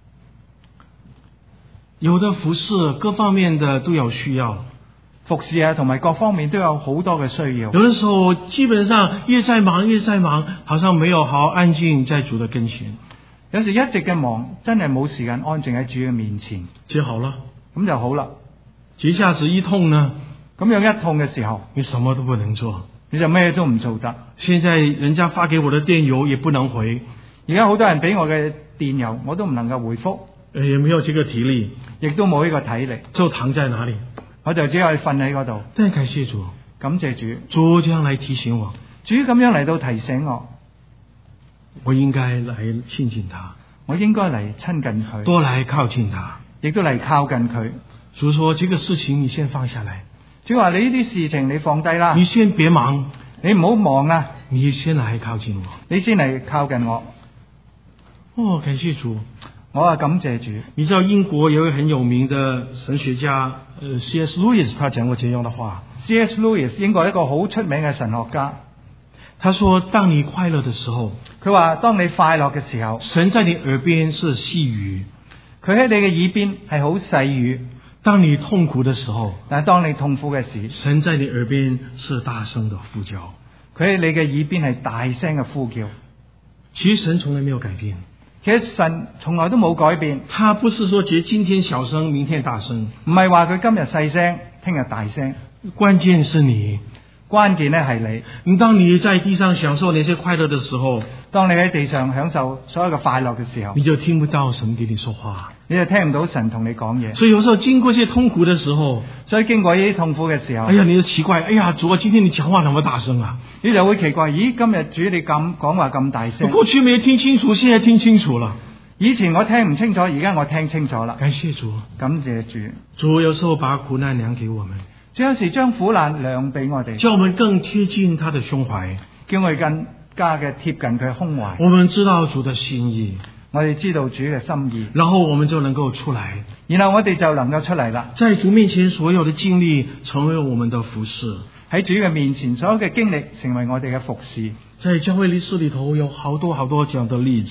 有的服侍各方面的都有需要， 服侍啊同埋各方面都有好多嘅需要。 有的時候基本上越在忙越在忙，好像沒有好好安靜在主的跟前。 有時一直嘅忙，真係冇時間安靜喺主嘅面前。 接好了， 咁就好啦。 一下子一痛呢， 咁樣一痛嘅時候， 你什麼都不能做， 你就咩都唔做得。 現在人家發給我的電郵也不能回， 而家好多人俾我嘅電郵，我都唔能夠回覆， 也沒有這個體力， 亦都冇呢個體力， 就躺在哪裏， 我就只可以瞓喺嗰度。 但感謝主， 感謝主， 主這樣來提醒我， 主咁樣嚟到提醒我， 我應該來親近他， 我應該嚟親近佢， 多來靠近他， 亦都嚟靠近佢。 主說：這個事情你先放下來， 主話你呢啲事情你放低啦， 你先別忙， 你唔好忙啊， 你先來靠近我， 你先嚟靠近我。 哦，感謝主， 我啊感謝主。 你知道英國有一個很有名的神學家，呃 C S Lewis， 他講過這樣的話。 C S Lewis 英國一個好出名嘅神學家， 他說：當你快樂的時候， 佢話當你快樂嘅時候， 神在你耳邊是細語， 佢喺你嘅耳邊係好細語。 當你痛苦的時候， 但係當你痛苦嘅時， 神在你耳邊是大聲的呼叫， 佢喺你嘅耳邊係大聲嘅呼叫。 其實神從來沒有改變， 其實神從來都冇改變。 他不是說今今天小聲，明天大聲， 唔係話佢今日細聲，聽日大聲。 關鍵是你， 關鍵咧係你。 你當你在地上享受那些快樂的時候， 當你喺地上享受所有嘅快樂嘅時候， 你就聽不到神給你說話， 你就聽唔到神同你講嘢。 所以有時候經過一些痛苦的時候， 所以經過呢啲痛苦嘅時候， 哎呀，你就奇怪，哎呀，主啊，今天你講話那麼大聲啊， 你就會奇怪，咦，今日主你咁講話咁大聲， 過去沒有聽清楚，現在聽清楚了。 以前我聽唔清楚，而家我聽清楚啦。 感謝主， 感謝主。 主有時候把苦難量給我們， 主有時將苦難量俾我哋， 叫我們更貼近他的胸懷， 叫我哋更加嘅貼近佢胸懷。 我們知道主的心意， 我哋知道主嘅心意， 然後我們就能夠出來， 然後我哋就能夠出嚟啦。 在主面前所有的經歷成為我們的服事， 喺主嘅面前所有嘅經歷成為我哋嘅服事。 在教會歷史裏頭有好多好多這樣的例子。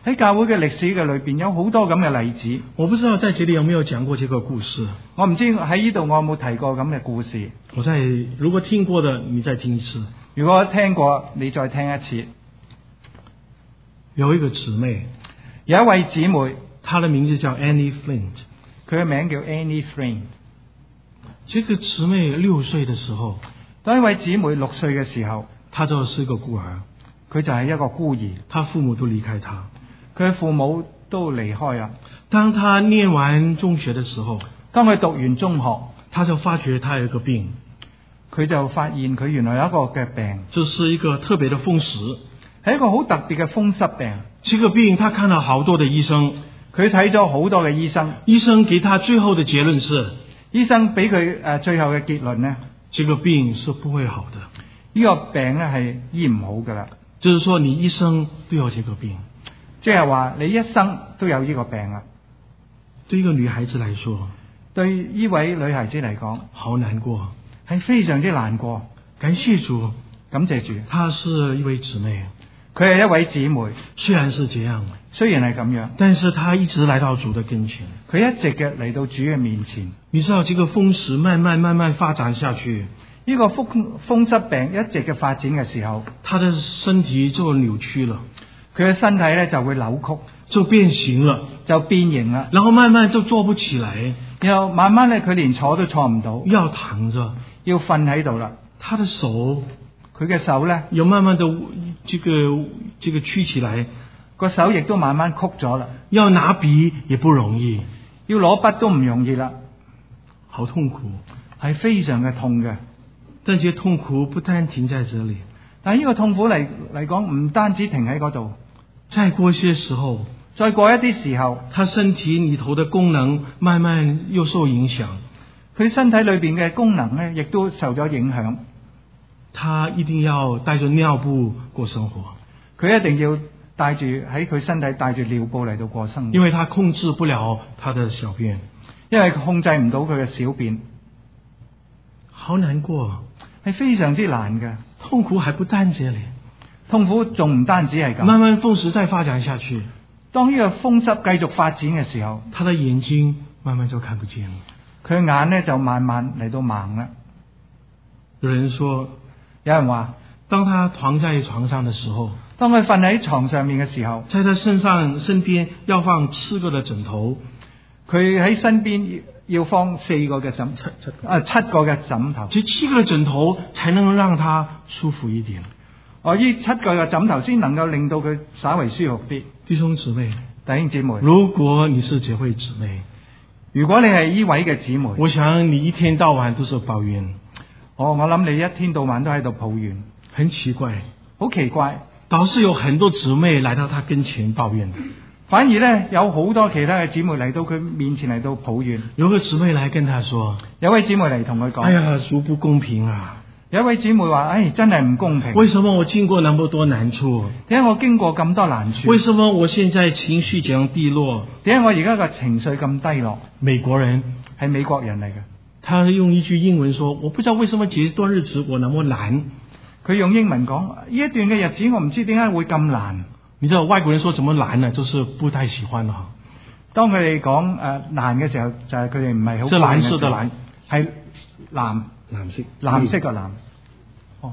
喺教會嘅歷史嘅裏邊有好多咁嘅例子。 我不知道在這裡有沒有講過這個故事。 我唔知喺呢度我有冇提過咁嘅故事。 我再如果聽過的，你再聽一次。 如果聽過，你再聽一次。 有一個姊妹， 有一位姊妹， 她的名字叫 Annie Flint， 佢嘅名叫 Annie Flint。 這個姊妹六歲的時候， 當一位姊妹六歲嘅時候， 她就是一個孤兒， 佢就係一個孤兒， 她父母都離開她， 佢嘅父母都離開啦。 當她念完中學的時候， 當佢讀完中學， 她就發覺她有一個病， 佢就發現佢原來有一個嘅病， 這是一個特別的風濕， 係一個好特別嘅風濕病。 這個病她看了好多的醫生， 佢睇咗好多嘅醫生， 醫生給她最後的結論是， 醫生俾佢誒最後嘅結論呢， 這個病是不會好的， 呢個病咧係醫唔好噶啦。 就是說你一生都有這個病， 即係話你一生都有呢個病啦。 對一個女孩子來說， 對呢位女孩子嚟講， 好難過， 係非常之難過。 感謝主， 感謝主， 她是一位姊妹， 佢係一位姊妹。 雖然是這樣， 雖然係咁樣， 但是她一直來到主的跟前。 佢一直嘅嚟到主嘅面前。 你知道這個風濕慢慢慢慢發展下去， 呢個風風濕病一直嘅發展嘅時候， 她的身體就扭曲了， 佢嘅身體咧就會扭曲， 就變形了， 就變形啦。 然後慢慢就坐不起來， 然後慢慢咧佢連坐都坐唔到， 要躺着， 要瞓喺度啦。 她的手， 佢嘅手咧又慢慢的這個這個曲起來， 個手亦都慢慢曲咗啦。 要拿筆也不容易， 要攞筆都唔容易啦， 好痛苦， 係非常嘅痛嘅。 但這些痛苦不單停在這裡， 但係呢個痛苦嚟嚟講，唔單止停喺嗰度， 再過一些時候， 再過一啲時候， 他身體裡頭的功能慢慢又受影響， 佢身體裏邊嘅功能咧，亦都受咗影響。 他一定要帶着尿布過生活， 佢一定要帶住喺佢身體帶住尿布嚟到過生活， 因為他控制不了他的小便， 因為佢控制唔到佢嘅小便， 好難過， 係非常之難嘅。 痛苦還不單這裡， 痛苦仲唔單止係咁， 慢慢風濕再發展下去， 當呢個風濕繼續發展嘅時候， 他的眼睛慢慢就看不見了， 佢眼咧就慢慢嚟到盲啦。 有人說， 有人話， 當他躺在床上的時候， 當佢瞓喺床上面嘅時候， 在他身上身邊要放七個的枕頭， 佢喺身邊要放四個嘅枕，七七啊七個嘅枕頭， 這七個枕頭才能讓他舒服一點。 哦，呢七個嘅枕頭先能夠令到佢稍為舒服啲。 弟兄姊妹， 弟兄姊妹， 如果你是這位姊妹， 如果你係呢位嘅姊妹， 我想你一天到晚都是抱怨。 哦，我諗你一天到晚都喺度抱怨， 很奇怪， 好奇怪， 倒是有很多姊妹來到他跟前抱怨的。 反而咧有好多其他嘅姊妹嚟到佢面前嚟到抱怨。 有個姊妹來跟他說， 有位姊妹嚟同佢講， 哎呀，主不公平啊！ 有一位姊妹話，唉，真係唔公平。 為什麼我經過那麼多難處？ 點解我經過咁多難處？ 為什麼我現在情緒這樣低落？ 點解我而家個情緒咁低落？ 美國人係美國人嚟嘅， 他用一句英文說，我不知道為什麼這段日子我那麼難。 佢用英文講，呢一段嘅日子我唔知點解會咁難。 你知道外國人說怎麼難呢？就是不太喜歡咯。 當佢哋講誒難嘅時候，就係佢哋唔係好。 是藍色的藍， 係藍藍色藍色嘅藍。哦，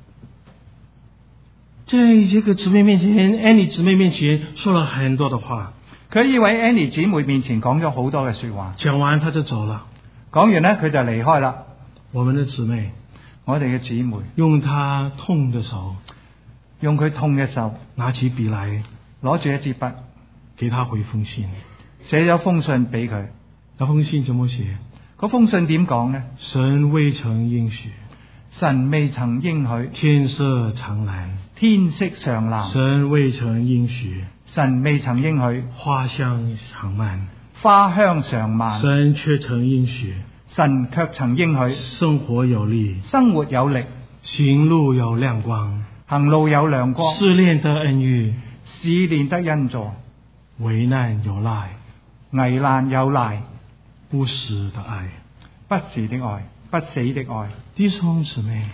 在這個姊妹面前 ，Annie 姊妹面前說了很多的話。 佢喺呢位 Annie 姊妹面前講咗好多嘅說話。 講完他就走了。 講完呢，佢就離開啦。 我們的姊妹， 我哋嘅姊妹， 用她痛的手， 用佢痛嘅手， 拿起筆來， 攞住一支筆， 給他回封信， 寫咗封信俾佢。 那封信怎麼寫？ 嗰封信點講呢？ 神未曾應許， 神未曾應許， 天色常藍， 天色常藍。 神未曾應許， 神未曾應許， 花香常漫， 花香常漫。 神卻曾應許， 神卻曾應許， 生活有力， 生活有力， 行路有亮光， 行路有亮光， 試煉得恩遇， 試煉得恩助， 危難有賴， 危難有賴， 不死的愛， 不時的愛，不死的愛。 弟兄姊妹，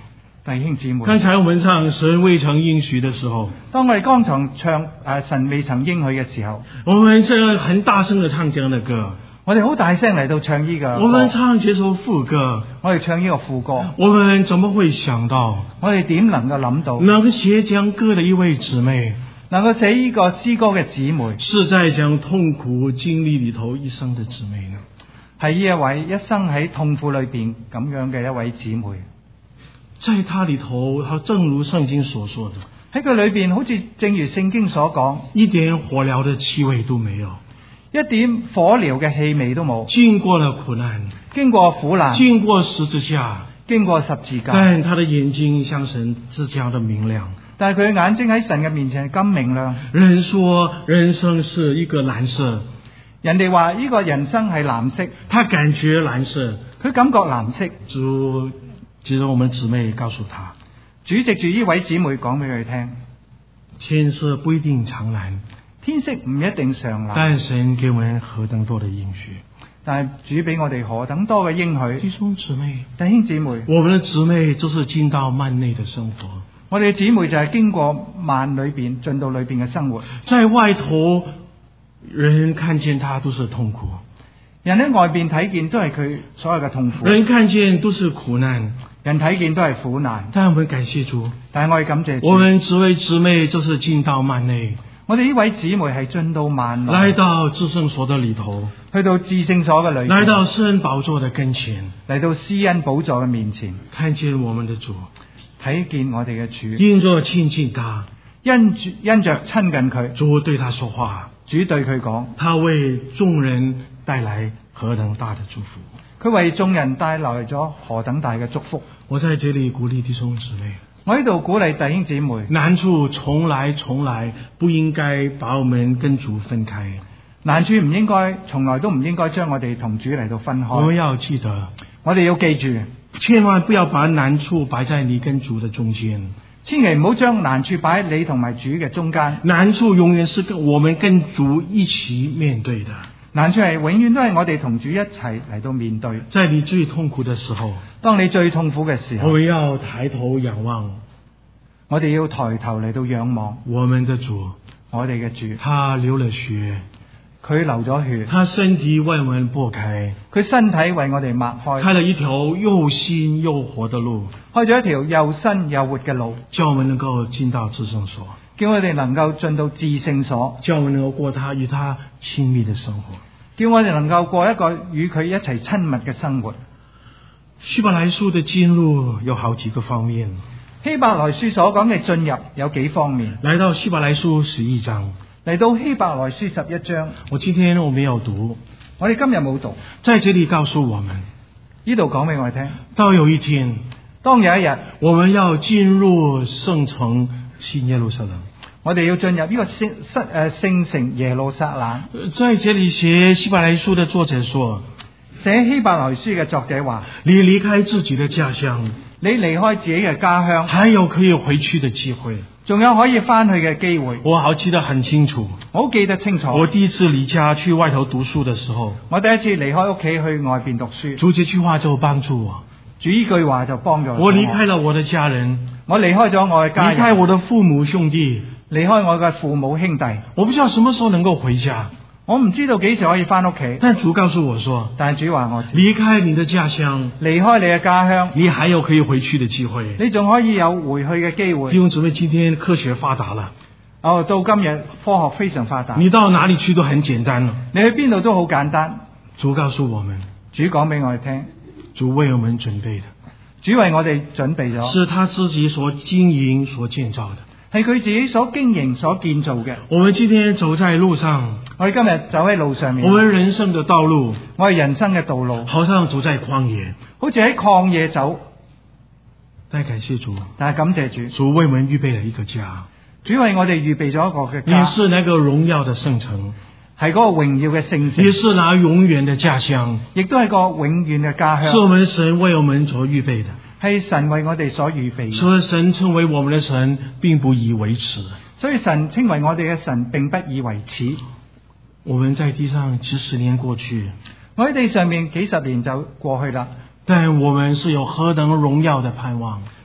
弟兄姊妹， 剛才我們唱神未曾應許的時候， 當我哋剛才唱誒、呃、神未曾應許嘅時候， 我們這個很大聲地唱這樣的歌， 我哋好大聲嚟到唱呢個， 我們唱這首副歌， 我哋唱呢個副歌， 我們怎麼會想到， 我哋點能夠諗到， 能夠寫這樣歌的一位姊妹， 能夠寫呢個詩歌嘅姊妹， 是在這樣痛苦經歷裏頭一生的姊妹呢？ 係呢一位一生喺痛苦裏邊咁樣嘅一位姊妹。 在他裏頭，他正如聖經所說的， 喺佢裏邊，好似正如聖經所講， 一點火燎的氣味都沒有， 一點火燎嘅氣味都冇。 經過了苦難， 經過苦難， 經過十字架， 經過十字架， 但他的眼睛像神是這樣的明亮。 但係佢嘅眼睛喺神嘅面前係咁明亮。 人說人生是一個藍色， 人哋話呢個人生係藍色， 他感覺藍色， 佢感覺藍色。 主記得我們姊妹告訴他， 主藉住呢位姊妹講俾佢聽， 天色不一定常藍， 天色唔一定常藍， 但神給我們何等多的應許， 但係主俾我哋何等多嘅應許。 弟兄姊妹， 弟兄姊妹， 我們的姊妹就是進到幔內的生活， 我哋嘅姊妹就係經過幔裏邊進到裏邊嘅生活， 在外頭人看見他都是痛苦， 人喺外邊睇見都係佢所有嘅痛苦， 人看見都是苦難， 人睇見都係苦難。 但我們感謝主， 但係我哋感謝主， 我們這位姊妹就是進到幔內， 我哋呢位姊妹係進到幔內， 來到至聖所的裏頭， 去到至聖所嘅裏邊， 來到施恩寶座的跟前， 嚟到施恩寶座嘅面前， 看見我們的主， 睇見我哋嘅主， 因着親近他， 因住因着親近佢， 主對他說話， 主對佢講， 他為眾人帶來何等大的祝福， 佢為眾人帶來咗何等大嘅祝福。 我在這裏鼓勵弟兄姊妹， 我呢度鼓勵弟兄姊妹， 難處從來從來不應該把我們跟主分開， 難處唔應該，從來都唔應該將我哋同主嚟到分開。 我們要記得， 我哋要記住， 千萬不要把難處擺在你跟主的中間， 千祈唔好將難處擺喺你同埋主嘅中間。 難處永遠是跟我們跟主一起面對的， 難處係永遠都係我哋同主一齊嚟到面對。 在你最痛苦的時候， 當你最痛苦嘅時候， 我們要抬頭仰望， 我哋要抬頭嚟到仰望我們的主， 我哋嘅主。 他流了血， 佢流咗血， 他身體為我們擘開， 佢身體為我哋擘開， 開了一條又新又活的路， 開咗一條又新又活嘅路， 叫我們能夠進到至聖所， 叫我哋能夠進到至聖所， 叫我們能夠過他與他親密的生活， 叫我哋能夠過一個與佢一齊親密嘅生活。 希伯來書的進入有好幾個方面， 希伯來書所講嘅進入有幾方面。 來到希伯來書十一章， 嚟到希伯來書十一章， 我今天我沒有讀， 我哋今日冇讀， 在這裏告訴我們， 呢度講俾我哋聽， 到有一天， 當有一日我們要進入聖城新耶路撒冷， 我哋要進入呢個聖聖誒聖城耶路撒冷。 在這裏寫希伯來書的作者說， 寫希伯來書嘅作者話， 你離開自己的家鄉， 你離開自己嘅家鄉， 還有可以回去的機會， 仲有可以翻去嘅機會。 我好記得很清楚， 我好記得清楚。 我第一次離家去外頭讀書的時候， 我第一次離開屋企去外邊讀書， 主這句話就幫助我， 主呢句話就幫助我。 我離開了我的家人， 我離開咗我嘅家人， 離開我的父母兄弟， 離開我嘅父母兄弟。 我不知道什麼時候能夠回家， 我唔知道幾時可以翻屋企， 但主告訴我說， 但係主話我知， 離開你的家鄉， 離開你嘅家鄉， 你還有可以回去的機會， 你仲可以有回去嘅機會。 弟兄姊妹，今天科學發達了， 哦，到今日科學非常發達， 你到哪裏去都很簡單了， 你去邊度都好簡單。 主告訴我們， 主講俾我哋聽， 主為我們準備的， 主為我哋準備咗， 是他自己所經營所建造的， 係佢自己所經營所建造嘅。 我們今天走在路上， 我哋今日走喺路上面， 我們人生的道路， 我哋人生嘅道路， 好像走在曠野， 好似喺曠野走。 但感謝主， 但係感謝主， 主為我們預備了一個家， 主為我哋預備咗一個嘅家， 也是那個榮耀的聖城， 係嗰個榮耀嘅聖城， 也是那永遠的家鄉， 亦都係個永遠嘅家鄉， 是我們神為我們所預備的， 係神為我哋所預備嘅。 所以神稱為我們的神，並不以為恥。 所以神稱為我哋嘅神，並不以為恥。 我們在地上幾十年過去， 我喺地上面幾十年就過去啦， 但我們是有何等榮耀的盼望。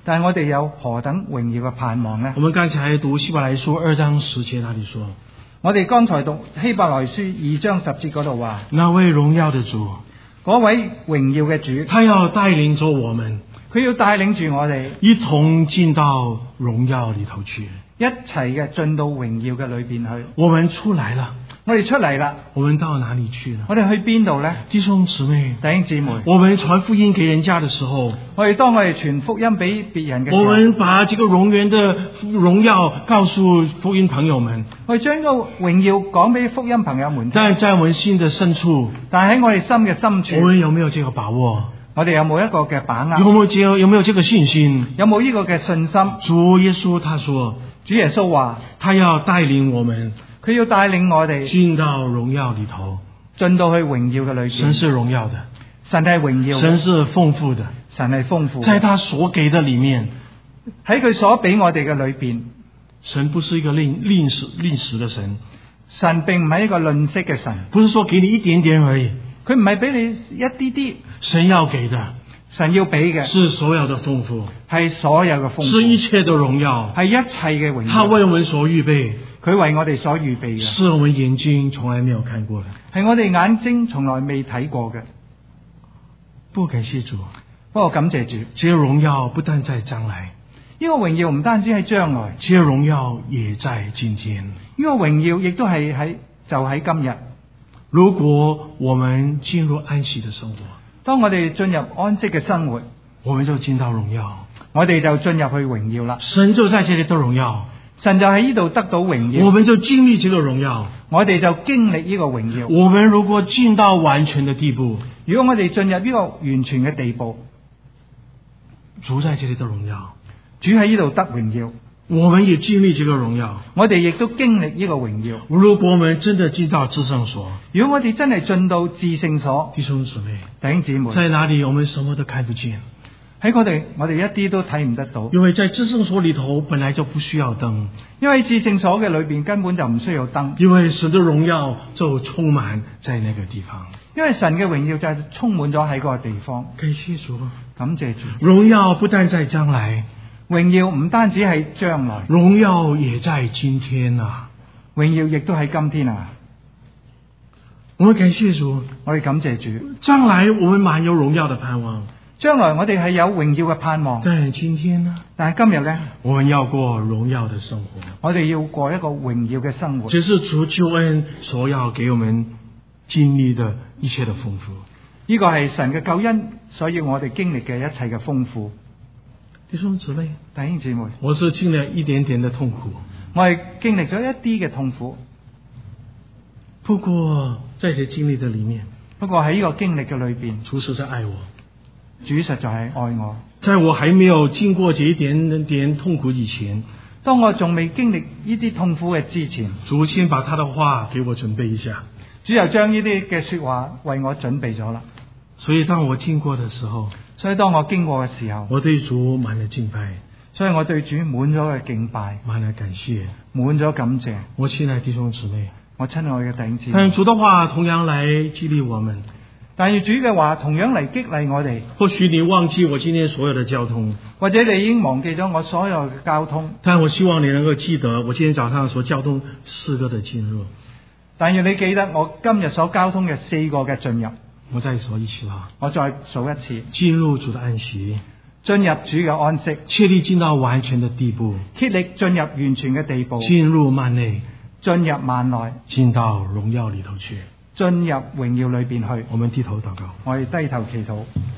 但係我哋有何等榮耀嘅盼望呢？ 我們剛才讀希伯來書二章十節那裡說， 我哋剛才讀希伯來書二章十節嗰度話， 那位榮耀的主， 嗰位榮耀嘅主， 他要帶領着我們， 佢要帶領住我哋一同進到榮耀裡頭去， 一齊嘅進到榮耀嘅裏邊去。 我們出來了， 我哋出嚟啦， 我們到哪裡去了？ 我哋去邊度呢？ 弟兄姊妹， 弟兄姊妹， 我們傳福音給人家的時候， 我哋當我哋傳福音俾別人嘅時候， 我們把這個榮源的榮耀告訴福音朋友們， 我哋將個榮耀講俾福音朋友們。 但在我們心的深處， 但係喺我哋心嘅深處， 我們有沒有這個把握？ 我哋有冇一個嘅把握？ 有沒有這有沒有這個信心？ 有冇呢個嘅信心？ 主耶穌他說， 主耶穌話， 他要帶領我們， 佢要帶領我哋進到榮耀裡頭， 進到去榮耀嘅裏邊。 神是榮耀的， 神係榮耀， 神是豐富的， 神係豐富， 在他所給的裡面， 喺佢所俾我哋嘅裏邊， 神不是一個吝吝嗇吝嗇的神， 神並唔係一個吝嗇嘅神， 不是說給你一點點而已， 佢唔係俾你一啲啲， 神要給的， 神要俾嘅是所有的豐富， 係所有嘅豐富， 是一切的榮耀， 係一切嘅榮耀， 他為我們所預備， 佢為我哋所預備嘅， 是我們眼睛從來沒有看過的， 係我哋眼睛從來未睇過嘅。 不感謝主， 不過感謝主， 這個榮耀不但在將來， 呢個榮耀唔單止喺將來， 這個榮耀也在今天。 呢個榮耀亦都係喺就喺今日。 如果我們進入安息的生活， 當我哋進入安息嘅生活， 我們就進到榮耀， 我哋就進入去榮耀啦。 神就在這裏得榮耀， 神就喺呢度得到榮耀， 我們就經歷這個榮耀， 我哋就經歷呢個榮耀。 我們如果進到完全的地步， 如果我哋進入呢個完全嘅地步， 主在這裏得榮耀， 主喺呢度得榮耀， 我們也經歷這個榮耀， 我哋亦都經歷呢個榮耀。 如果我們真的進到至聖所， 如果我哋真係進到至聖所， 弟兄姊妹， 弟兄姊妹， 在哪裏我們什麼都看不見， 喺我哋我哋一啲都睇唔得到， 因為在至聖所裏頭本來就不需要燈， 因為至聖所嘅裏邊根本就唔需要燈， 因為神的榮耀就充滿在那個地方， 因為神嘅榮耀就係充滿咗喺嗰個地方。 感謝主， 感謝主， 榮耀不但在將來， 榮耀唔單止係將來， 榮耀也在今天啊！ 榮耀亦都喺今天啊！ 我們感謝主， 我哋感謝主。 將來我們滿有榮耀的盼望， 將來我哋係有榮耀嘅盼望。 但今天呢？ 但係今日呢， 我們要過榮耀的生活。 我哋要過一個榮耀嘅生活。 這是主救恩所要給我們經歷的一切的豐富。 呢個係神嘅救恩，所以我哋經歷嘅一切嘅豐富。 弟兄姊妹， 弟兄姊妹， 我是經歷一點點的痛苦， 我係經歷咗一啲嘅痛苦。 不過在這經歷的裏面， 不過喺呢個經歷嘅裏邊， 主實在愛我， 主實在係愛我。 在我還沒有經過這一點點痛苦以前， 當我仲未經歷呢啲痛苦嘅之前， 主先把他的話給我準備一下， 主又將呢啲嘅說話為我準備咗啦。 所以當我經過的時候， 所以當我經過嘅時候， 我對主滿了敬拜， 所以我對主滿咗嘅敬拜， 滿了感謝， 滿咗感謝。 我親愛弟兄姊妹， 我親愛嘅弟兄姊妹， 但主的話同樣來激勵我們， 但係主嘅話同樣嚟激勵我哋。 或許你忘記我今天所有的交通， 或者你已經忘記咗我所有嘅交通， 但我希望你能夠記得我今天早上所交通四個的進入。 但願你記得我今日所交通嘅四個嘅進入。 我再說一次啦， 我再數一次， 進入主的安息， 進入主嘅安息， 確立進到完全的地步， 竭力進入完全嘅地步， 進入幔內， 進入幔內， 進到榮耀裏頭去， 進入榮耀裏邊去。 我們低頭禱告， 我哋低頭祈禱。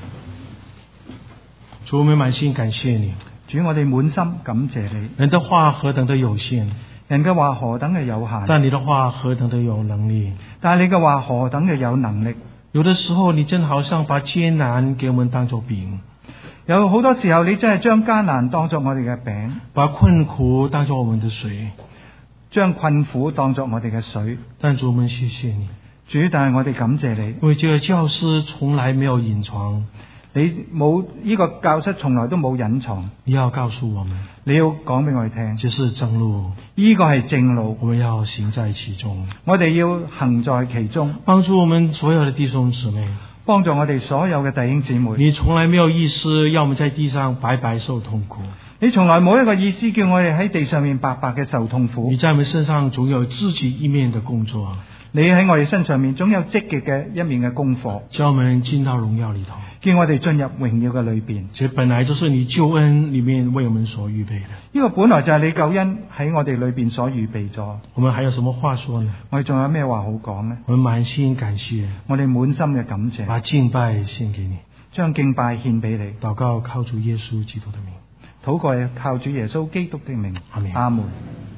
主，我們滿心感謝你， 主，我哋滿心感謝你。 人的話何等的有限， 人嘅話何等嘅有限， 但你的話何等的有能力， 但係你嘅話何等嘅有能力。 有的時候你真好像把艱難給我們當作餅， 有好多時候你真係將艱難當作我哋嘅餅， 把困苦當作我們的水， 將困苦當作我哋嘅水。 但主，我們謝謝你， 主，但係我哋感謝你， 因為這個教室從來沒有隱藏， 你冇呢個教室從來都冇隱藏。 你要告訴我們， 你要講俾我哋聽， 這是正路， 呢個係正路， 我們要行在其中， 我哋要行在其中， 幫助我們所有的弟兄姊妹， 幫助我哋所有嘅弟兄姊妹。 你從來沒有意思要我們在地上白白受痛苦， 你從來冇一個意思叫我哋喺地上面白白嘅受痛苦。 你在我們身上總有自己一面的工作， 你喺我哋身上面總有積極嘅一面嘅功課， 叫我們進到榮耀裏頭， 叫我哋進入榮耀嘅裏邊。 這本來就是你救恩裏面為我們所預備的。 呢個本來就係你救恩喺我哋裏邊所預備咗。 我們還有什麼話說呢？ 我哋仲有咩話好講呢？ 我們滿心感謝， 我哋滿心嘅感謝， 把敬拜獻給你， 將敬拜獻俾你。 禱告靠主耶穌基督的名， 禱告靠主耶穌基督的名。 阿門。 阿門。